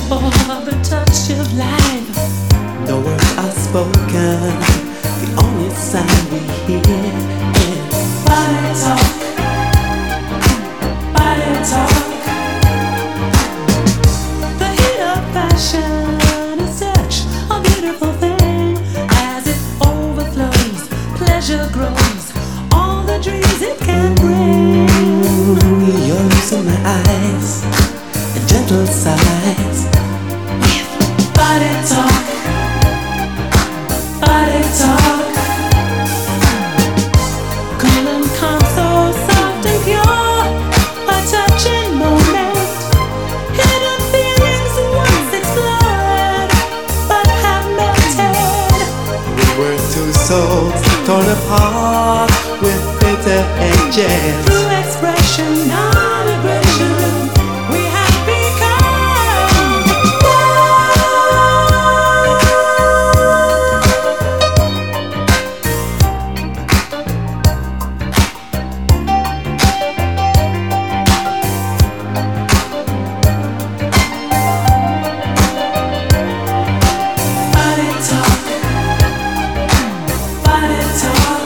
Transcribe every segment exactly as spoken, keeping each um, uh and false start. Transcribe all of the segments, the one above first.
for the touch of life. No words are spoken, the only sound we hear is Body talk, body talk. The heat of passion is such a beautiful thing. As it overflows, pleasure grows, all the dreams it can bring. You're losing my eyes, a gentle sighs With body talk, body talk. Cool and calm, so soft and pure, a touching moment. Hidden feelings once explored, but have melted. We were two souls torn apart with bitter edges. Through expression, non-aggression, we have become body talk, body talk.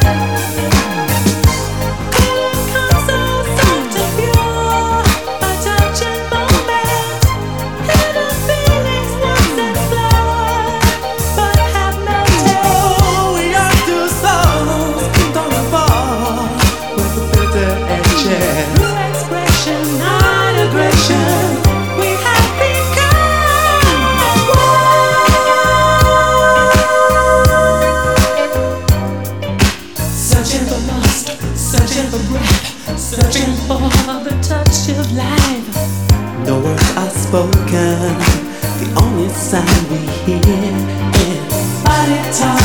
Searching for breath, searching for the touch of life. No words are spoken, the only sound we hear is Body talk.